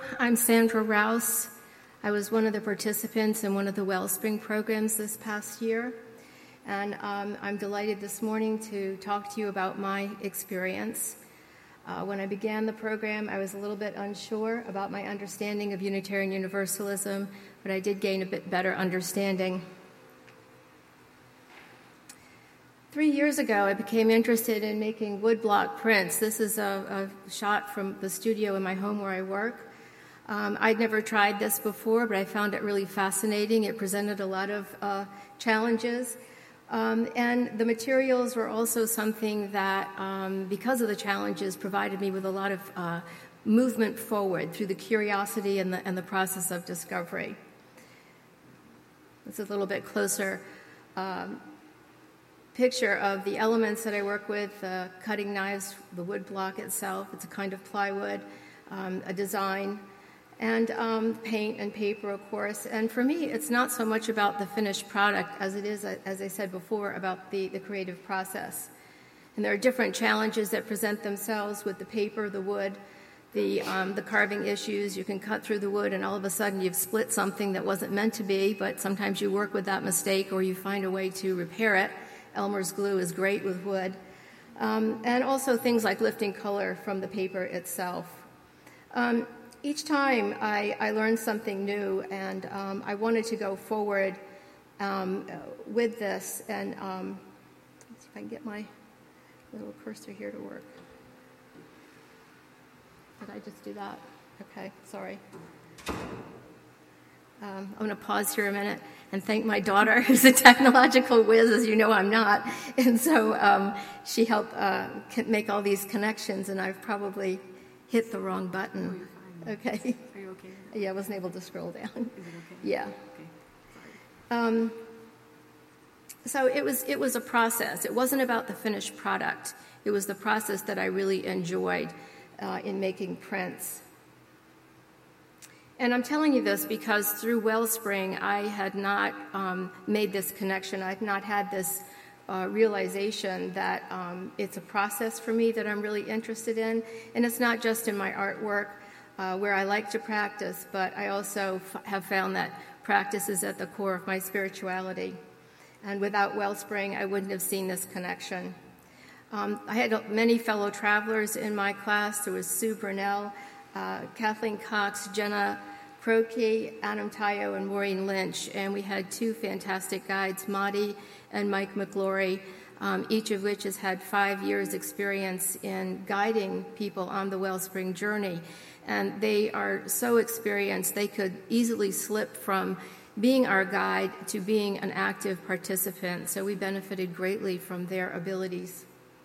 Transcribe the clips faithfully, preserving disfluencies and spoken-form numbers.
I'm Sandra Rouse. I was one of the participants in one of the Wellspring programs this past year, and um, I'm delighted this morning to talk to you about my experience. Uh, when I began the program, I was a little bit unsure about my understanding of Unitarian Universalism, but I did gain a bit better understanding. Three years ago, I became interested in making woodblock prints. This is a, a shot from the studio in my home where I work. Um, I'd never tried this before, but I found it really fascinating. It presented a lot of uh, challenges. Um, and the materials were also something that, um, because of the challenges, provided me with a lot of uh, movement forward through the curiosity and the, and the process of discovery. This is a little bit closer um, picture of the elements that I work with, uh, cutting knives, the wood block itself. It's a kind of plywood, um, a design, and um, paint and paper, of course. And for me, it's not so much about the finished product as it is, as I said before, about the, the creative process. And there are different challenges that present themselves with the paper, the wood, the, um, the carving issues. You can cut through the wood and all of a sudden you've split something that wasn't meant to be, but sometimes you work with that mistake or you find a way to repair it. Elmer's glue is great with wood. Um, and also things like lifting color from the paper itself. Um, each time I, I learned something new, and um, I wanted to go forward um, with this. And um, let's see if I can get my little cursor here to work. Did I just do that? Okay, sorry. Um, I'm going to pause here a minute and thank my daughter, who's a technological whiz, as you know I'm not. And so um, she helped uh, make all these connections, and I've probably hit the wrong button. Oh, you're fine. Okay. Are you okay? Yeah, I wasn't able to scroll down. Is it okay? Yeah. Okay. Sorry. Um, so it was, it was a process. It wasn't about the finished product. It was the process that I really enjoyed uh, in making prints. And I'm telling you this because through Wellspring, I had not um, made this connection. I had not had this uh, realization that um, it's a process for me that I'm really interested in. And it's not just in my artwork, uh, where I like to practice, but I also f- have found that practice is at the core of my spirituality. And without Wellspring, I wouldn't have seen this connection. Um, I had many fellow travelers in my class. There was Sue Burnell, uh, Kathleen Cox, Jenna Croakey, Adam Tayo, and Maureen Lynch, and we had two fantastic guides, Maudie and Mike McGlory, um, each of which has had five years' experience in guiding people on the Wellspring journey. And they are so experienced, they could easily slip from being our guide to being an active participant, so we benefited greatly from their abilities.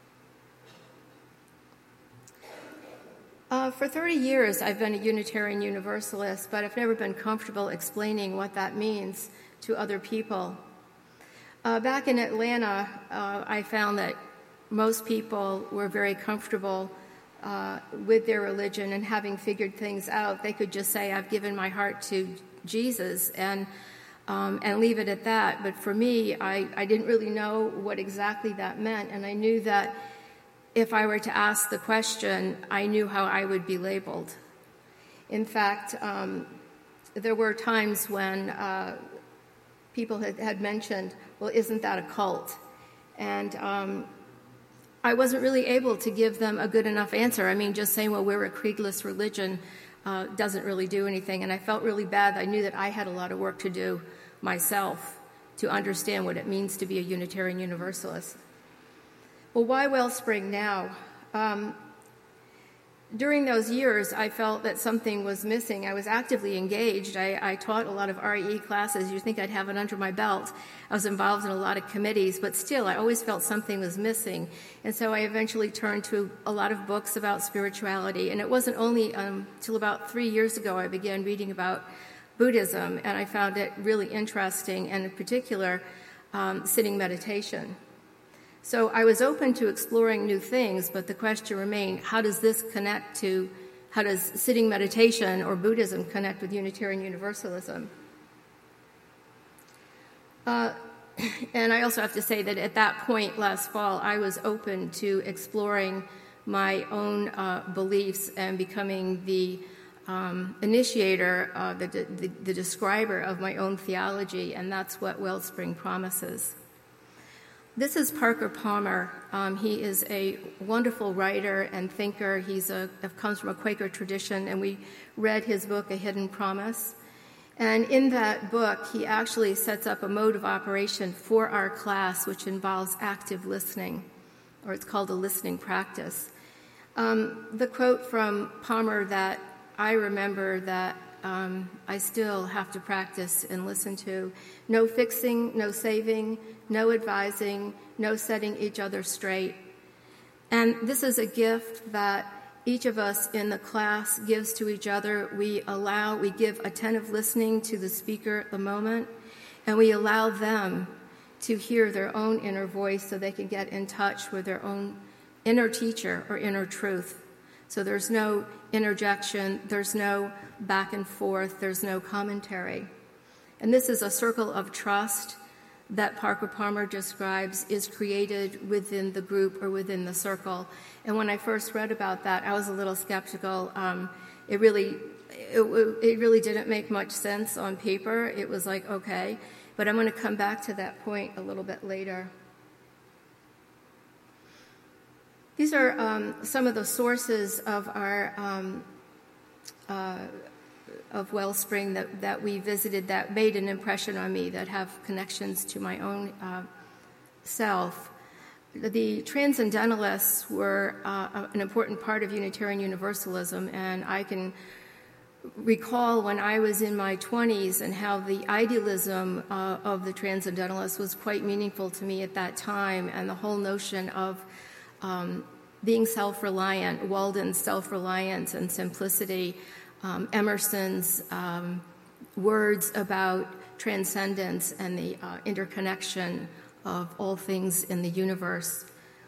Uh, for thirty years, I've been a Unitarian Universalist, but I've never been comfortable explaining what that means to other people. Uh, back in Atlanta, uh, I found that most people were very comfortable uh, with their religion, and having figured things out, they could just say, I've given my heart to Jesus, and um, and leave it at that. But for me, I, I didn't really know what exactly that meant, and I knew that if I were to ask the question, I knew how I would be labeled. In fact, um, there were times when uh, people had, had mentioned, well, isn't that a cult? And um, I wasn't really able to give them a good enough answer. I mean, just saying, well, we're a creedless religion uh, doesn't really do anything. And I felt really bad. I knew that I had a lot of work to do myself to understand what it means to be a Unitarian Universalist. Well, why Wellspring now? Um, during those years, I felt that something was missing. I was actively engaged. I, I taught a lot of R E classes. You'd think I'd have it under my belt. I was involved in a lot of committees, but still, I always felt something was missing. And so I eventually turned to a lot of books about spirituality. And it wasn't only until um, about three years ago I began reading about Buddhism, and I found it really interesting, and in particular, um, sitting meditation. So I was open to exploring new things, but the question remained, how does this connect to, how does sitting meditation or Buddhism connect with Unitarian Universalism? Uh, and I also have to say that at that point last fall, I was open to exploring my own uh, beliefs and becoming the um, initiator, uh, the, the, the describer of my own theology, and that's what Wellspring promises. This is Parker Palmer. Um, he is a wonderful writer and thinker. He's a, comes from a Quaker tradition, and we read his book, A Hidden Promise. And in that book, he actually sets up a mode of operation for our class, which involves active listening, or it's called a listening practice. Um, the quote from Palmer that I remember that um, I still have to practice and listen to: no fixing, no saving, no advising, no setting each other straight. And this is a gift that each of us in the class gives to each other. We allow, we give attentive listening to the speaker at the moment, and we allow them to hear their own inner voice so they can get in touch with their own inner teacher or inner truth. So there's no interjection, there's no back and forth, there's no commentary. And this is a circle of trust that Parker Palmer describes is created within the group or within the circle. And when I first read about that, I was a little skeptical. Um, it really, it, it really didn't make much sense on paper. It was like, okay, but I'm going to come back to that point a little bit later. These are um, some of the sources of our um, uh, of Wellspring that, that we visited that made an impression on me, that have connections to my own uh, self. The Transcendentalists were uh, an important part of Unitarian Universalism, and I can recall when I was in my twenties and how the idealism uh, of the Transcendentalists was quite meaningful to me at that time, and the whole notion of um, being self-reliant, Walden's self-reliance and simplicity, Um, Emerson's um, words about transcendence and the uh, interconnection of all things in the universe.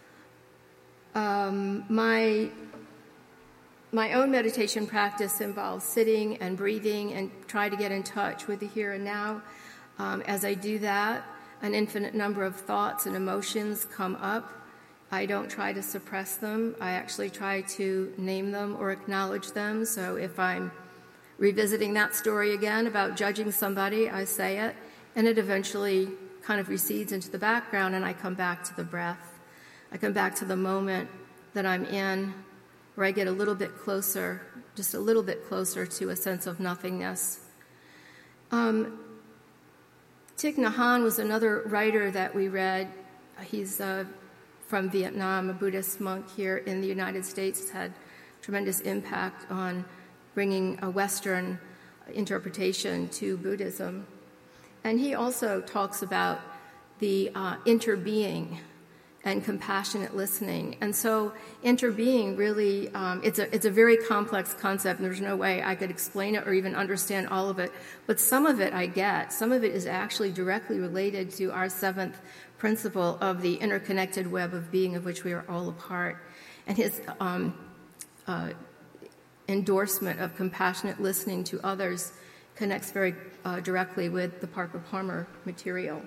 Um, my, my own meditation practice involves sitting and breathing and try to get in touch with the here and now. Um, as I do that, an infinite number of thoughts and emotions come up. I don't try to suppress them. I actually try to name them or acknowledge them. So if I'm revisiting that story again about judging somebody, I say it, and it eventually kind of recedes into the background, and I come back to the breath. I come back to the moment that I'm in, where I get a little bit closer, just a little bit closer to a sense of nothingness. Um, Thich Nhat Hanh was another writer that we read. He's uh, from Vietnam, a Buddhist monk here in the United States, has had tremendous impact on bringing a Western interpretation to Buddhism. And he also talks about the uh, interbeing and compassionate listening. And so interbeing really, um, it's, a, it's a very complex concept, and there's no way I could explain it or even understand all of it. But some of it I get. Some of it is actually directly related to our seventh principle of the interconnected web of being of which we are all a part. And his um, uh, endorsement of compassionate listening to others connects very uh, directly with the Parker Palmer material.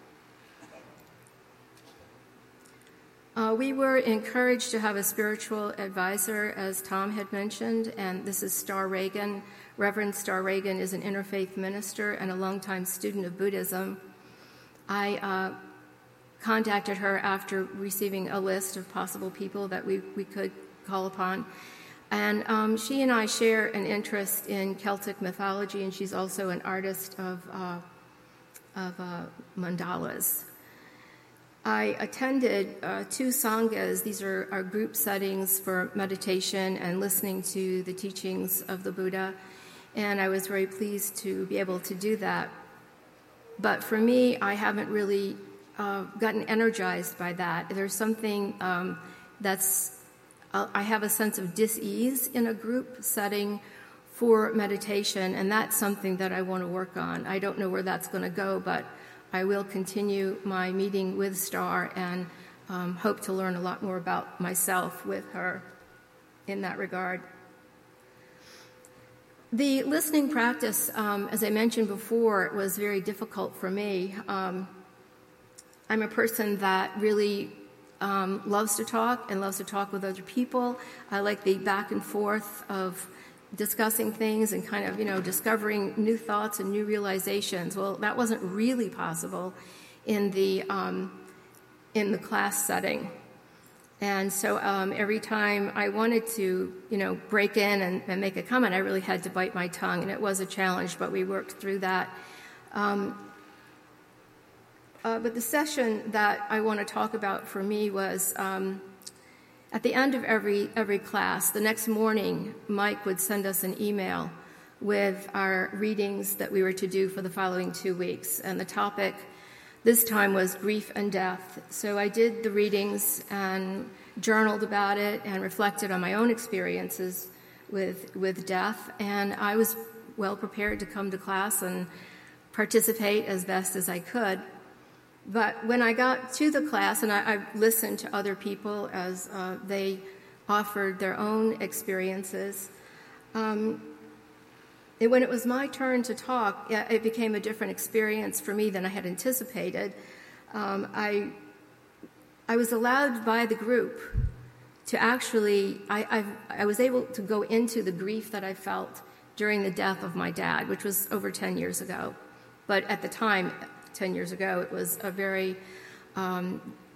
Uh, we were encouraged to have a spiritual advisor, as Tom had mentioned, and this is Star Reagan. Reverend Star Reagan is an interfaith minister and a longtime student of Buddhism. I uh, contacted her after receiving a list of possible people that we, we could call upon. And um, she and I share an interest in Celtic mythology, and she's also an artist of, uh, of uh, mandalas. I attended uh, two sanghas. These are, are group settings for meditation and listening to the teachings of the Buddha, and I was very pleased to be able to do that. But for me, I haven't really uh, gotten energized by that. There's something um, that's, uh, I have a sense of dis-ease in a group setting for meditation, and that's something that I want to work on. I don't know where that's going to go, but I will continue my meeting with Star and um, hope to learn a lot more about myself with her in that regard. The listening practice, um, as I mentioned before, was very difficult for me. Um, I'm a person that really um, loves to talk and loves to talk with other people. I like the back and forth of discussing things and kind of, you know, discovering new thoughts and new realizations. Well, that wasn't really possible in the um, in the class setting. And so um, every time I wanted to, you know, break in and, and make a comment, I really had to bite my tongue, and it was a challenge, but we worked through that. Um, uh, but the session that I want to talk about for me was um, at the end of every every class, the next morning, Mike would send us an email with our readings that we were to do for the following two weeks, and the topic this time was grief and death. So I did the readings and journaled about it and reflected on my own experiences with with death. And I was well prepared to come to class and participate as best as I could. But when I got to the class, and I, I listened to other people as uh, they offered their own experiences, um, And when it was my turn to talk, it became a different experience for me than I had anticipated. Um, I, I was allowed by the group to actually, I, I, I was able to go into the grief that I felt during the death of my dad, which was over ten years ago. But at the time, ten years ago, it was a very, um,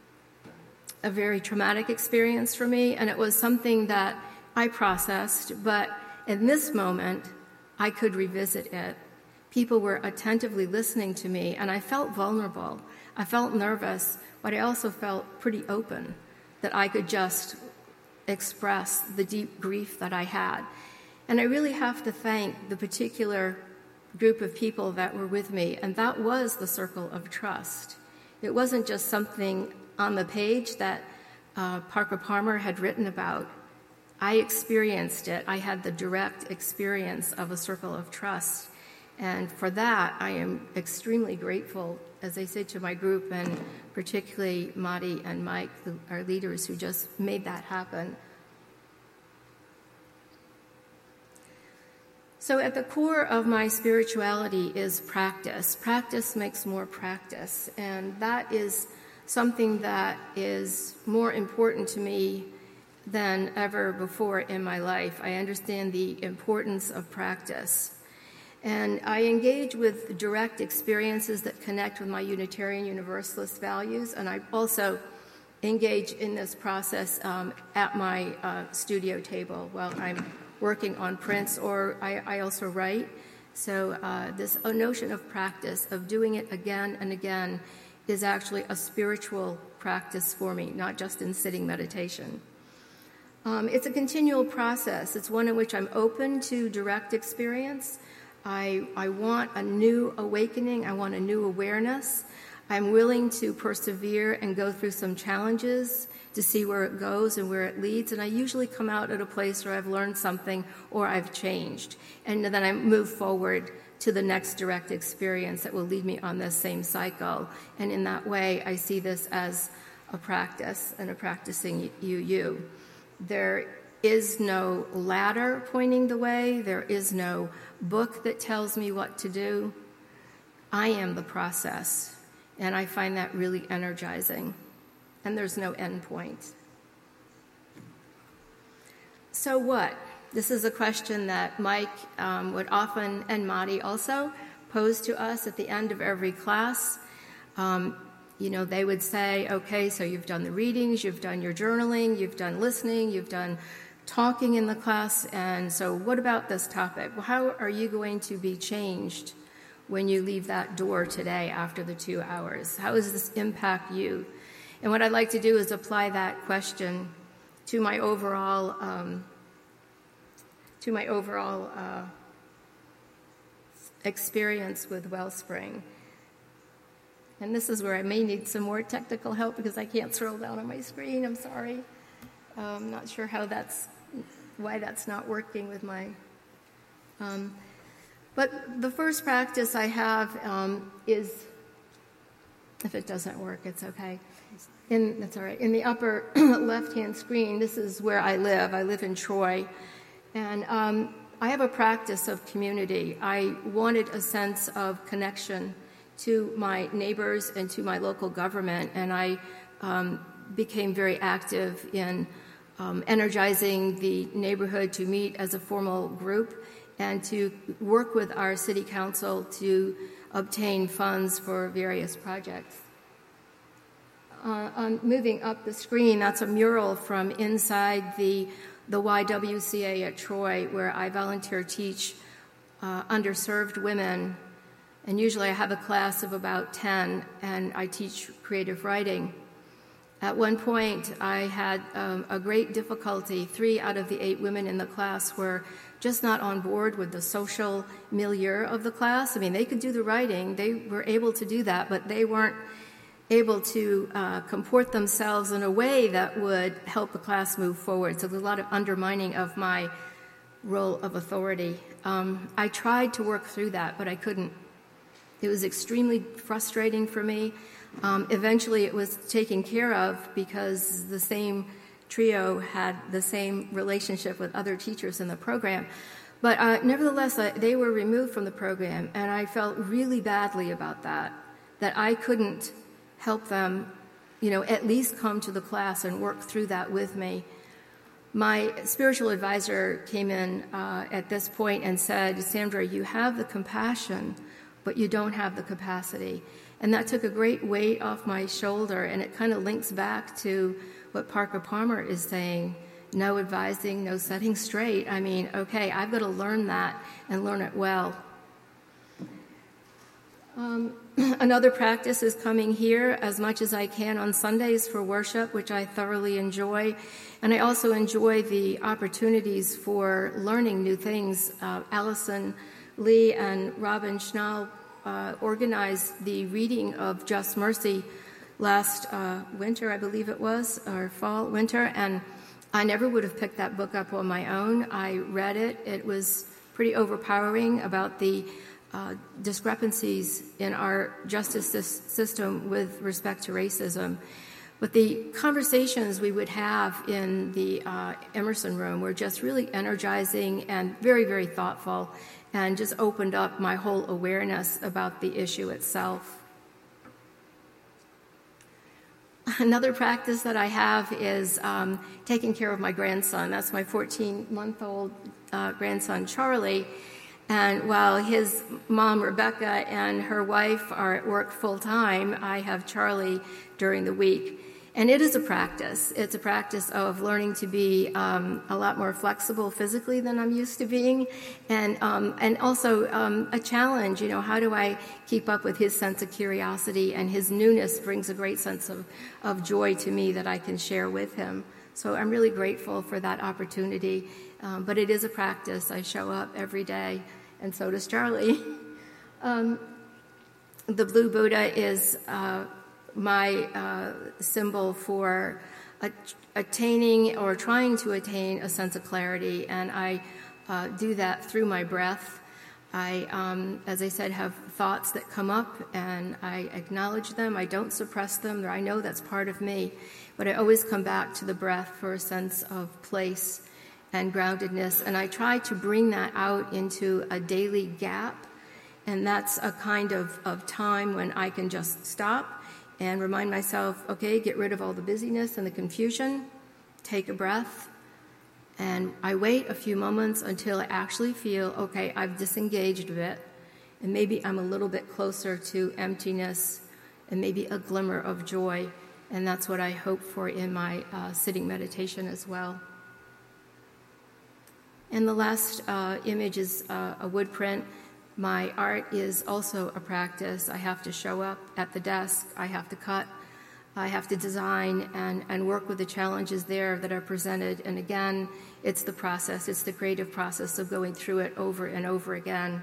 a very traumatic experience for me, and it was something that I processed, but in this moment, I could revisit it. People were attentively listening to me, and I felt vulnerable. I felt nervous, but I also felt pretty open that I could just express the deep grief that I had. And I really have to thank the particular group of people that were with me, and that was the circle of trust. It wasn't just something on the page that uh, Parker Palmer had written about. I experienced it. I had the direct experience of a circle of trust. And for that, I am extremely grateful, as I said, to my group, and particularly Madi and Mike, who are leaders who just made that happen. So at the core of my spirituality is practice. Practice makes more practice. And that is something that is more important to me than ever before in my life. I understand the importance of practice. And I engage with direct experiences that connect with my Unitarian Universalist values, and I also engage in this process um, at my uh, studio table while I'm working on prints, or I, I also write. So uh, this notion of practice, of doing it again and again, is actually a spiritual practice for me, not just in sitting meditation. Um, it's a continual process. It's one in which I'm open to direct experience. I, I want a new awakening. I want a new awareness. I'm willing to persevere and go through some challenges to see where it goes and where it leads. And I usually come out at a place where I've learned something or I've changed. And then I move forward to the next direct experience that will lead me on this same cycle. And in that way, I see this as a practice and a practicing U U. There is no ladder pointing the way. There is no book that tells me what to do. I am the process, and I find that really energizing. And there's no end point. So what? This is a question that Mike um, would often, and Madi also, pose to us at the end of every class. Um, You know, they would say, okay, so you've done the readings, you've done your journaling, you've done listening, you've done talking in the class, and so what about this topic? Well, how are you going to be changed when you leave that door today after the two hours? How does this impact you? And what I'd like to do is apply that question to my overall, um, to my overall uh, experience with Wellspring. And this is where I may need some more technical help because I can't scroll down on my screen. I'm sorry. I'm um, not sure how that's, why that's not working with my. Um, but the first practice I have um, is, if it doesn't work, it's okay. In, that's all right. In the upper left-hand screen, this is where I live. I live in Troy. And um, I have a practice of community. I wanted a sense of connection to my neighbors and to my local government, and I um, became very active in um, energizing the neighborhood to meet as a formal group and to work with our city council to obtain funds for various projects. Uh, on moving up the screen, that's a mural from inside the, the Y W C A at Troy, where I volunteer teach uh, underserved women. And usually I have a class of about ten, and I teach creative writing. At one point, I had um, a great difficulty. Three out of the eight women in the class were just not on board with the social milieu of the class. I mean, they could do the writing. They were able to do that, but they weren't able to uh, comport themselves in a way that would help the class move forward. So there's a lot of undermining of my role of authority. Um, I tried to work through that, but I couldn't. It was extremely frustrating for me. Um, eventually it was taken care of because the same trio had the same relationship with other teachers in the program. But uh, nevertheless, I, they were removed from the program, and I felt really badly about that, that I couldn't help them, you know, at least come to the class and work through that with me. My spiritual advisor came in uh, at this point and said, Sandra, you have the compassion, but you don't have the capacity. And that took a great weight off my shoulder, and it kind of links back to what Parker Palmer is saying, no advising, no setting straight. I mean, okay, I've got to learn that and learn it well. Um, another practice is coming here as much as I can on Sundays for worship, which I thoroughly enjoy. And I also enjoy the opportunities for learning new things. Uh, Allison Lee and Robin Schnall uh, organized the reading of Just Mercy last uh, winter, I believe it was, or fall, winter, and I never would have picked that book up on my own. I read it. It was pretty overpowering about the uh, discrepancies in our justice system with respect to racism. But the conversations we would have in the uh, Emerson room were just really energizing and very, very thoughtful, and just opened up my whole awareness about the issue itself. Another practice that I have is um, taking care of my grandson. That's my fourteen-month-old uh, grandson, Charlie. And while his mom, Rebecca, and her wife are at work full-time, I have Charlie during the week. And it is a practice. It's a practice of learning to be um, a lot more flexible physically than I'm used to being, and um, and also um, a challenge. You know, how do I keep up with his sense of curiosity? And his newness brings a great sense of, of joy to me that I can share with him. So I'm really grateful for that opportunity. Um, but it is a practice. I show up every day, and so does Charlie. um, the Blue Buddha is Uh, my uh, symbol for a- attaining or trying to attain a sense of clarity, and I uh, do that through my breath. I, um, as I said, have thoughts that come up, and I acknowledge them. I don't suppress them. I know that's part of me, but I always come back to the breath for a sense of place and groundedness, and I try to bring that out into a daily gap, and that's a kind of, of time when I can just stop and remind myself, okay, get rid of all the busyness and the confusion, take a breath, and I wait a few moments until I actually feel, okay, I've disengaged a bit, and maybe I'm a little bit closer to emptiness and maybe a glimmer of joy, and that's what I hope for in my uh, sitting meditation as well. And the last uh, image is uh, a wood print. My art is also a practice. I have to show up at the desk. I have to cut. I have to design and, and work with the challenges there that are presented. And again, it's the process. It's the creative process of going through it over and over again.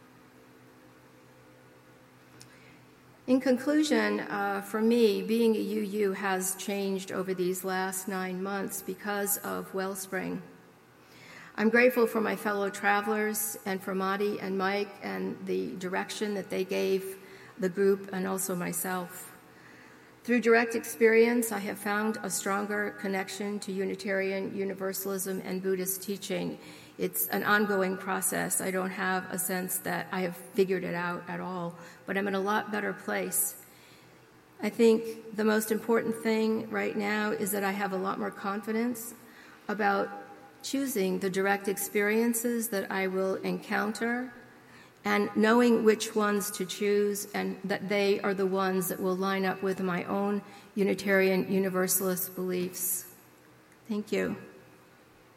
In conclusion, uh, for me, being a U U has changed over these last nine months because of Wellspring. I'm grateful for my fellow travelers and for Madi and Mike and the direction that they gave the group and also myself. Through direct experience, I have found a stronger connection to Unitarian Universalism and Buddhist teaching. It's an ongoing process. I don't have a sense that I have figured it out at all, but I'm in a lot better place. I think the most important thing right now is that I have a lot more confidence. about choosing the direct experiences that I will encounter and knowing which ones to choose and that they are the ones that will line up with my own Unitarian Universalist beliefs. Thank you.